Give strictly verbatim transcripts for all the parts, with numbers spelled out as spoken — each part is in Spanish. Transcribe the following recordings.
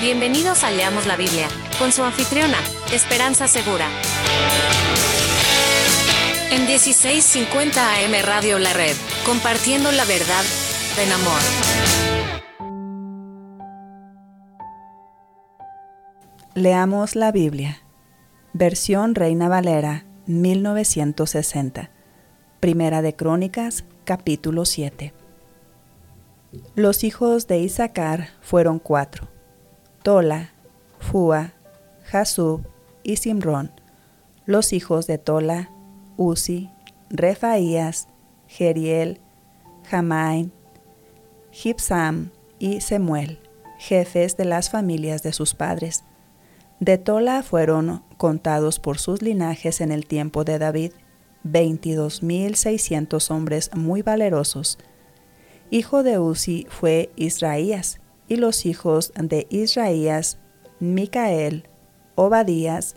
Bienvenidos a Leamos la Biblia, con su anfitriona, Esperanza Segura. En dieciséis cincuenta A M Radio La Red, compartiendo la verdad en amor. Leamos la Biblia. Versión Reina Valera, mil novecientos sesenta. Primera de Crónicas, capítulo siete. Los hijos de Isaacar fueron cuatro: Tola, Fúa, Jasub y Simrón. Los hijos de Tola, Uzi, Refaías, Jeriel, Jamain, Jibsam y Semuel, jefes de las familias de sus padres. De Tola fueron contados por sus linajes en el tiempo de David, veintidós mil seiscientos hombres muy valerosos. Hijo de Uzi fue Israías, y los hijos de Israías, Micael, Obadías,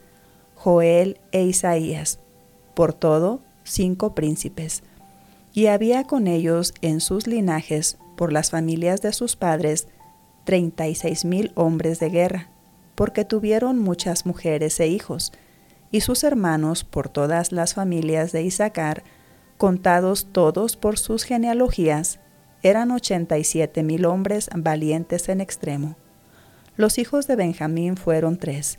Joel e Isaías, por todo cinco príncipes. Y había con ellos en sus linajes, por las familias de sus padres, treinta y seis mil hombres de guerra, porque tuvieron muchas mujeres e hijos, y sus hermanos por todas las familias de Isaacar, contados todos por sus genealogías, eran ochenta y siete mil hombres valientes en extremo. Los hijos de Benjamín fueron tres: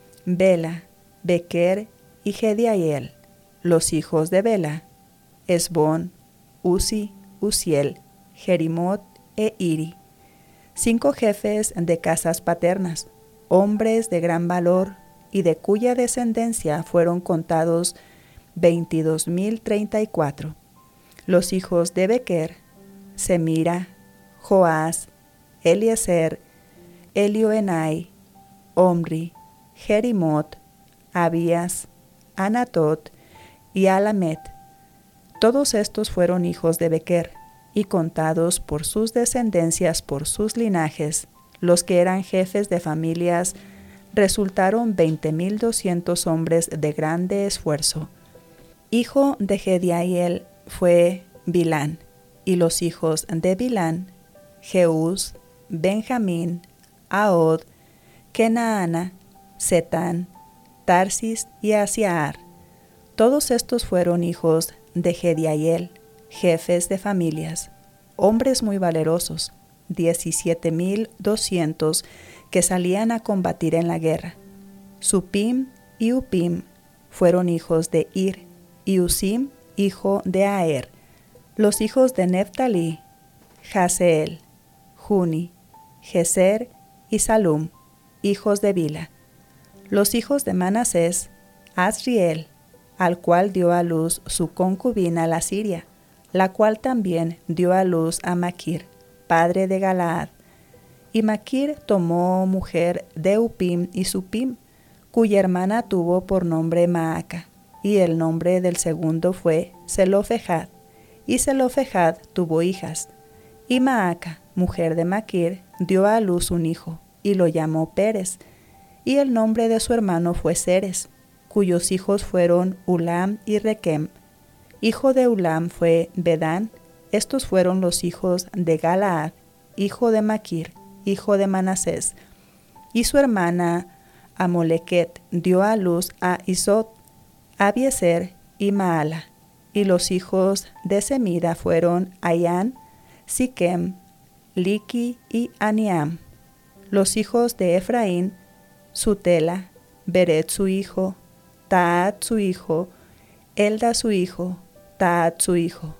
Bela, Bequer y Jediael. Los hijos de Bela: Esbón, Uzi, Uziel, Jerimot e Iri. Cinco jefes de casas paternas, hombres de gran valor, y de cuya descendencia fueron contados veintidós mil treinta y cuatro. Los hijos de Bequer: Semira, Joás, Eliezer, Elioenai, Omri, Jerimot, Abías, Anatot y Alamet. Todos estos fueron hijos de Bequer, y contados por sus descendencias por sus linajes, los que eran jefes de familias, resultaron veinte mil doscientos hombres de grande esfuerzo. Hijo de Jediael fue Bilán, y los hijos de Bilán: Jeús, Benjamín, Ahod, Kenaana, Setán, Tarsis y Asiar. Todos estos fueron hijos de Jediael, jefes de familias, hombres muy valerosos, diecisiete mil doscientos que salían a combatir en la guerra. Supim y Upim fueron hijos de Ir, y Usim hijo de Aer. Los hijos de Neftalí: Jaseel, Juni, Jezer y Salum, hijos de Bila. Los hijos de Manasés: Asriel, al cual dio a luz su concubina la Siria, la cual también dio a luz a Maquir, padre de Galaad. Y Maquir tomó mujer de Upim y Supim, cuya hermana tuvo por nombre Maaca, y el nombre del segundo fue Zelofejad. Y Zelofejad tuvo hijas, y Maaca, mujer de Maquir, dio a luz un hijo, y lo llamó Pérez, y el nombre de su hermano fue Seres, cuyos hijos fueron Ulam y Requem. Hijo de Ulam fue Bedán. Estos fueron los hijos de Galaad, hijo de Maquir, hijo de Manasés. Y su hermana Amolequet dio a luz a Isot, Abiezer y Maala. Y los hijos de Semida fueron Ayán, Siquem, Liki y Aniam. Los hijos de Efraín: Sutela, Beret su hijo, Taat su hijo, Elda su hijo, Taat su hijo,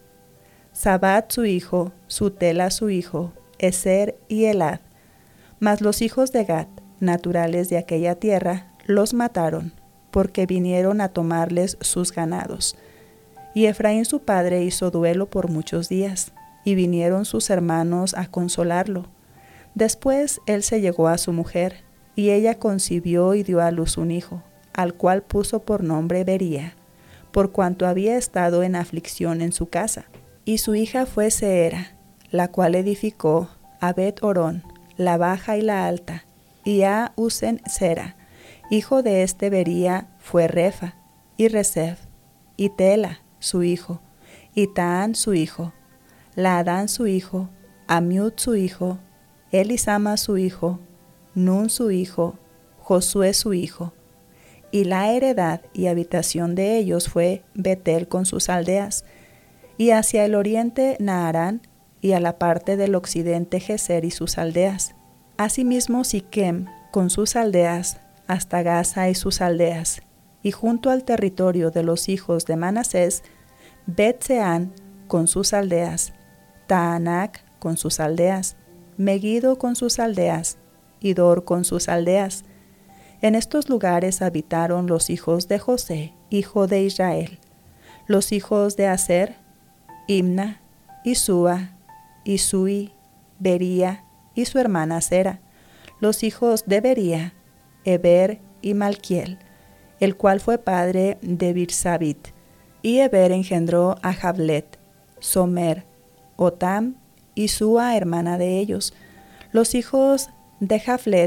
Sabat su hijo, Sutela su hijo, Eser y Elad. Mas los hijos de Gad, naturales de aquella tierra, los mataron, porque vinieron a tomarles sus ganados. Y Efraín su padre hizo duelo por muchos días, y vinieron sus hermanos a consolarlo. Después él se llegó a su mujer, y ella concibió y dio a luz un hijo, al cual puso por nombre Bería, por cuanto había estado en aflicción en su casa. Y su hija fue Seera, la cual edificó a Bet-Orón, la baja y la alta, y a Usen-Sera. Hijo de este Bería fue Refa, y Resef, y Tela, su hijo, y Taán su hijo, Laadán su hijo, Amiud su hijo, Elisama su hijo, Nun su hijo, Josué su hijo. Y la heredad y habitación de ellos fue Betel con sus aldeas, y hacia el oriente Naharán, y a la parte del occidente Geser y sus aldeas. Asimismo Siquem con sus aldeas, hasta Gaza y sus aldeas, y junto al territorio de los hijos de Manasés, Bet-Seán con sus aldeas, Taanac con sus aldeas, Megiddo con sus aldeas, y Dor con sus aldeas. En estos lugares habitaron los hijos de José, hijo de Israel, los hijos de Aser, Imna, Isúa, Isui, Bería y su hermana Sera, los hijos de Bería, Eber y Malquiel, el cual fue padre de Birsabit, y Eber engendró a Javlet, Somer, Otam y Sua, hermana de ellos, los hijos de Javlet,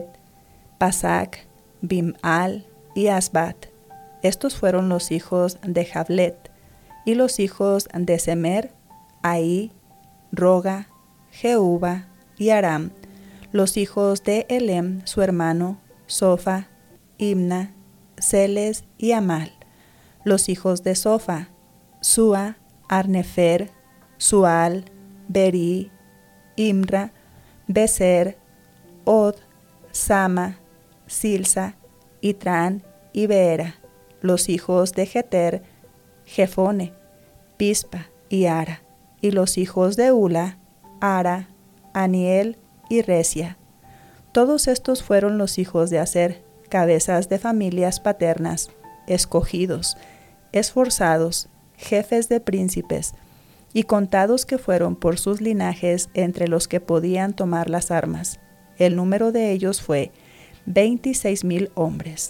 Pasac, Bim'al y Asbat. Estos fueron los hijos de Javlet, y los hijos de Semer, Ahí, Roga, Jehuba y Aram, los hijos de Elem, su hermano, Sofa, Imna, Celes y Amal, los hijos de Sofa, Sua, Arnefer, Sual, Beri, Imra, Beser, Od, Sama, Silsa, Itrán y Beera, los hijos de Jeter, Jefone, Pispa y Ara, y los hijos de Ula, Ara, Aniel y Resia. Todos estos fueron los hijos de Aser, cabezas de familias paternas, escogidos, esforzados, jefes de príncipes, y contados que fueron por sus linajes entre los que podían tomar las armas. El número de ellos fue veintiséis mil hombres.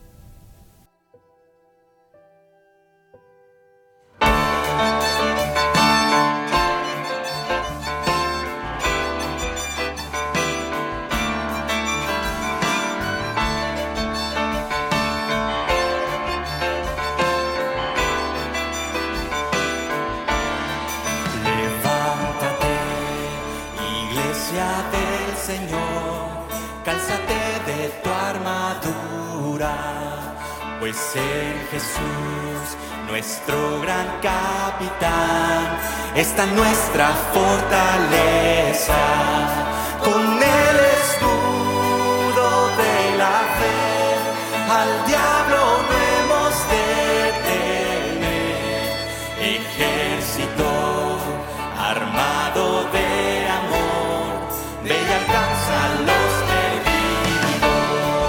Del Señor, cálzate de tu armadura, pues en Jesús, nuestro gran capitán, está nuestra fortaleza. Con el escudo de la fe, al diablo no hemos de temer. Ejército armado de amor, ve y alcanza a los perdidos.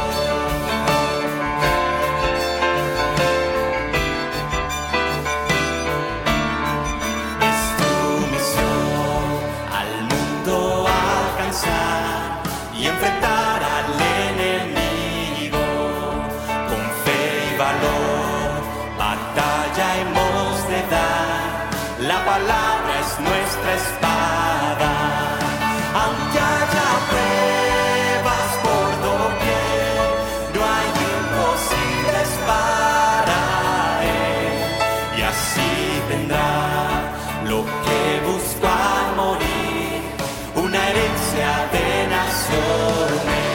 Es tu misión al mundo alcanzar y enfrentar al enemigo. Con fe y valor, batalla hemos de dar. La palabra es nuestra espada. Aunque haya pruebas por doquier, no hay imposibles para Él. Y así tendrá lo que buscó al morir, una herencia de naciones.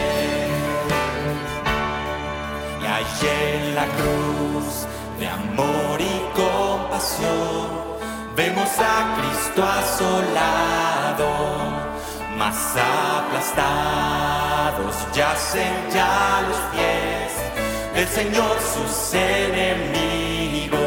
Y allí en la cruz de amor y compasión, vemos a Cristo asolado. Más aplastados yacen ya los pies del Señor sus enemigos.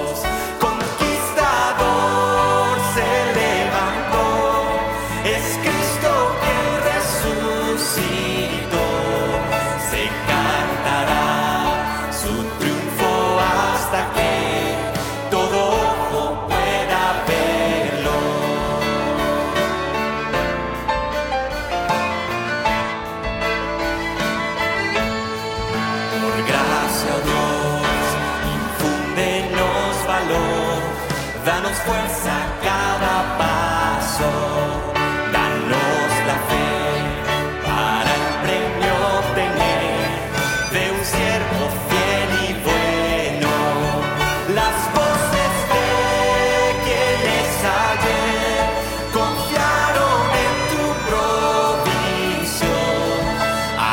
Conquistador se levantó, es Cristo quien resucitó. Se cantará su triunfo hasta que todo ojo pueda verlo. Danos fuerza a cada paso, danos la fe para el premio obtener de un siervo fiel y bueno. Las voces de quienes ayer confiaron en tu provisión,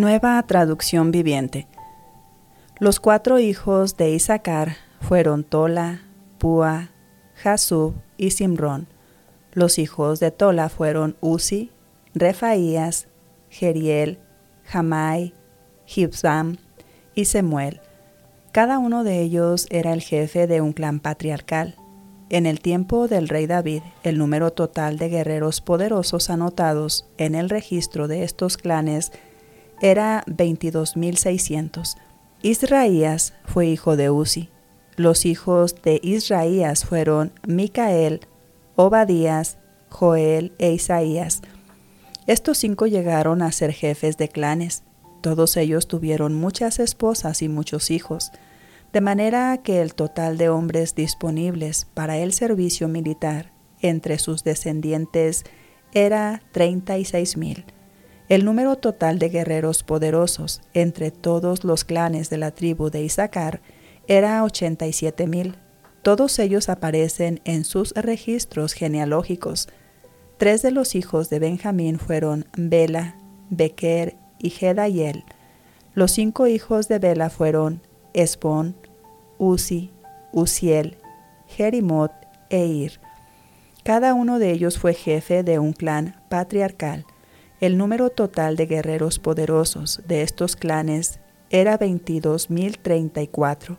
Nueva traducción viviente. Los cuatro hijos de Issacar fueron Tola, Púa, Jasub y Simrón. Los hijos de Tola fueron Uzi, Refaías, Jeriel, Jamai, Jibsam y Semuel. Cada uno de ellos era el jefe de un clan patriarcal. En el tiempo del rey David, el número total de guerreros poderosos anotados en el registro de estos clanes era veintidós mil seiscientos. Israías fue hijo de Uzi. Los hijos de Israías fueron Micael, Obadías, Joel e Isaías. Estos cinco llegaron a ser jefes de clanes. Todos ellos tuvieron muchas esposas y muchos hijos, de manera que el total de hombres disponibles para el servicio militar entre sus descendientes era treinta y seis mil. El número total de guerreros poderosos entre todos los clanes de la tribu de Issacar era ochenta y siete mil. Todos ellos aparecen en sus registros genealógicos. Tres de los hijos de Benjamín fueron Bela, Bequer y Gedaiel. Los cinco hijos de Bela fueron Esbón, Uzi, Uziel, Jerimot e Ir. Cada uno de ellos fue jefe de un clan patriarcal. El número total de guerreros poderosos de estos clanes era veintidós mil treinta y cuatro,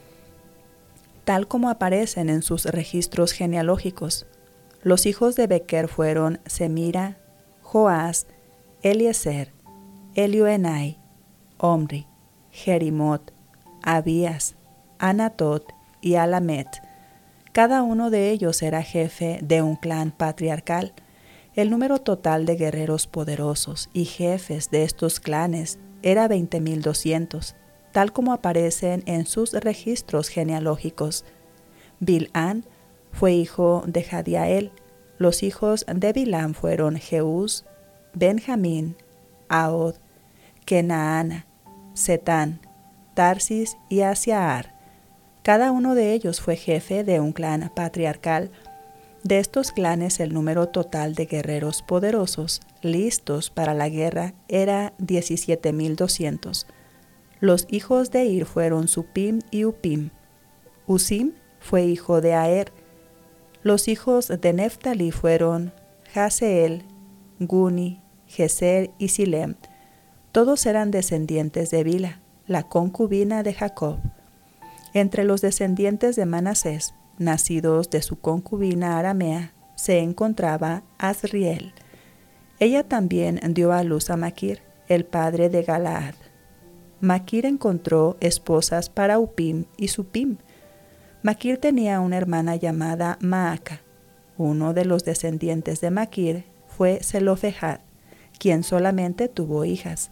tal como aparecen en sus registros genealógicos. Los hijos de Bequer fueron Semira, Joás, Eliezer, Elioenai, Omri, Jerimot, Abías, Anatot y Alamet. Cada uno de ellos era jefe de un clan patriarcal. El número total de guerreros poderosos y jefes de estos clanes era veinte mil doscientos, tal como aparecen en sus registros genealógicos. Bilhán fue hijo de Jadiael. Los hijos de Bilhán fueron Jeús, Benjamín, Ahod, Kenaana, Setán, Tarsis y Asiaar. Cada uno de ellos fue jefe de un clan patriarcal. De estos clanes el número total de guerreros poderosos listos para la guerra era diecisiete mil doscientos. Los hijos de Ir fueron Supim y Upim. Usim fue hijo de Aer. Los hijos de Neftalí fueron Jaseel, Guni, Geser y Silem. Todos eran descendientes de Bila, la concubina de Jacob. Entre los descendientes de Manasés, nacidos de su concubina aramea, se encontraba Asriel. Ella también dio a luz a Maquir, el padre de Galaad. Maquir encontró esposas para Upim y Supim. Maquir tenía una hermana llamada Maaca. Uno de los descendientes de Maquir fue Zelofehad, quien solamente tuvo hijas.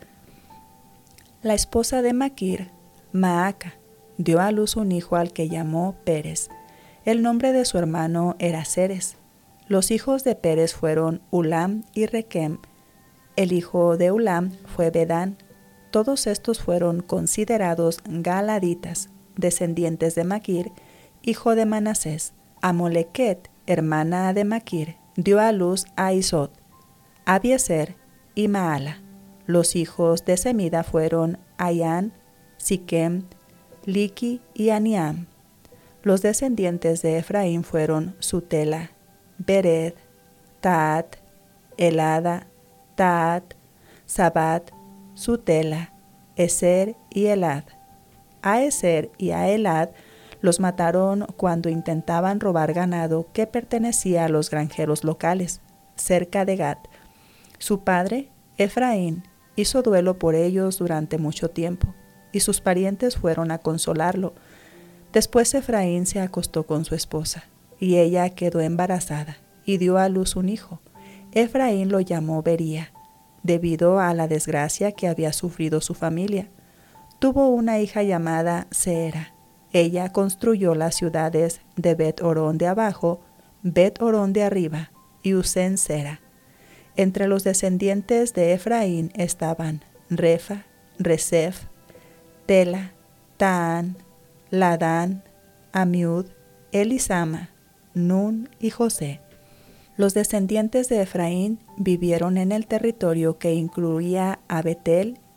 La esposa de Maquir, Maaca, dio a luz un hijo al que llamó Pérez. El nombre de su hermano era Ceres. Los hijos de Pérez fueron Ulam y Requem. El hijo de Ulam fue Bedán. Todos estos fueron considerados galaditas, descendientes de Maquir, hijo de Manasés. Amolequet, hermana de Maquir, dio a luz a Isod, Abiezer y Maala. Los hijos de Semida fueron Ayán, Siquem, Liki y Aniam. Los descendientes de Efraín fueron Sutela, Bered, Taat, Elada, Taat, Sabat, Sutela, Eser y Elad. A Eser y a Elad los mataron cuando intentaban robar ganado que pertenecía a los granjeros locales, cerca de Gat. Su padre, Efraín, hizo duelo por ellos durante mucho tiempo, y sus parientes fueron a consolarlo. Después Efraín se acostó con su esposa, y ella quedó embarazada, y dio a luz un hijo. Efraín lo llamó Bería, debido a la desgracia que había sufrido su familia. Tuvo una hija llamada Seera. Ella construyó las ciudades de Bet-Orón de abajo, Bet-Orón de arriba y Usen-Sera. Entre los descendientes de Efraín estaban Refa, Resef, Tela, Taán, Ladán, Amiud, Elisama, Nun y José. Los descendientes de Efraín vivieron en el territorio que incluía a Betel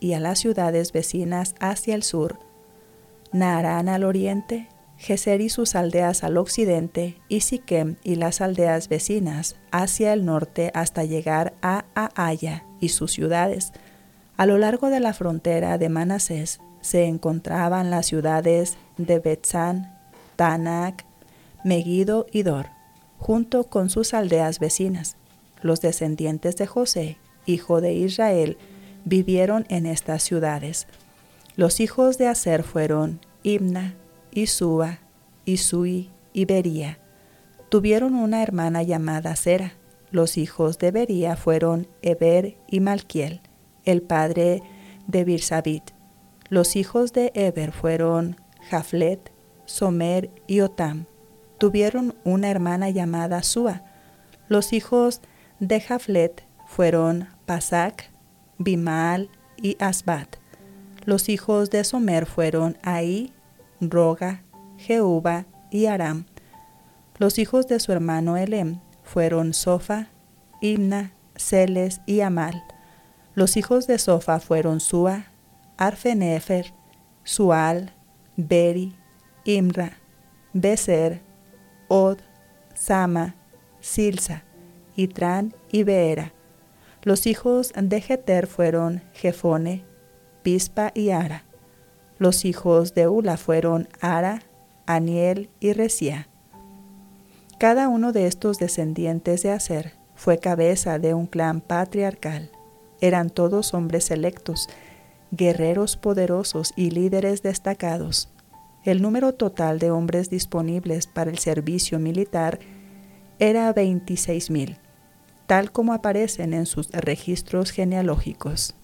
y a las ciudades vecinas hacia el sur, Naarán al oriente, Geser y sus aldeas al occidente, y Siquem y las aldeas vecinas hacia el norte hasta llegar a Ahaya y sus ciudades. A lo largo de la frontera de Manasés se encontraban las ciudades de Betzán, Taanac, Megiddo y Dor, junto con sus aldeas vecinas. Los descendientes de José, hijo de Israel, vivieron en estas ciudades. Los hijos de Aser fueron Imna, Isúa, Isui y Bería. Tuvieron una hermana llamada Sera. Los hijos de Bería fueron Eber y Malquiel, el padre de Birsabit. Los hijos de Eber fueron Jaflet, Somer y Otam. Tuvieron una hermana llamada Sua. Los hijos de Jaflet fueron Pasac, Bimaal y Asbat. Los hijos de Somer fueron Ahí, Roga, Jehuba y Aram. Los hijos de su hermano Elem fueron Sofa, Imna, Celes y Amal. Los hijos de Sofa fueron Sua, Arfenefer, Sual, Beri, Imra, Beser, Od, Sama, Silsa, Itrán y Beera. Los hijos de Jeter fueron Jefone, Pispa y Ara. Los hijos de Ula fueron Ara, Aniel y Resía. Cada uno de estos descendientes de Aser fue cabeza de un clan patriarcal. Eran todos hombres selectos, guerreros poderosos y líderes destacados. El número total de hombres disponibles para el servicio militar era veintiséis mil, tal como aparecen en sus registros genealógicos.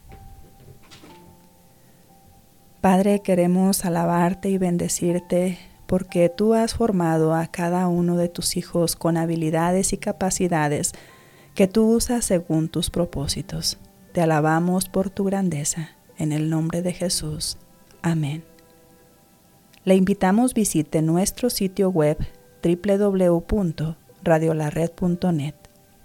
Padre, queremos alabarte y bendecirte porque tú has formado a cada uno de tus hijos con habilidades y capacidades que tú usas según tus propósitos. Te alabamos por tu grandeza. En el nombre de Jesús. Amén. Le invitamos visite nuestro sitio web doble u doble u doble u punto radio la red punto net.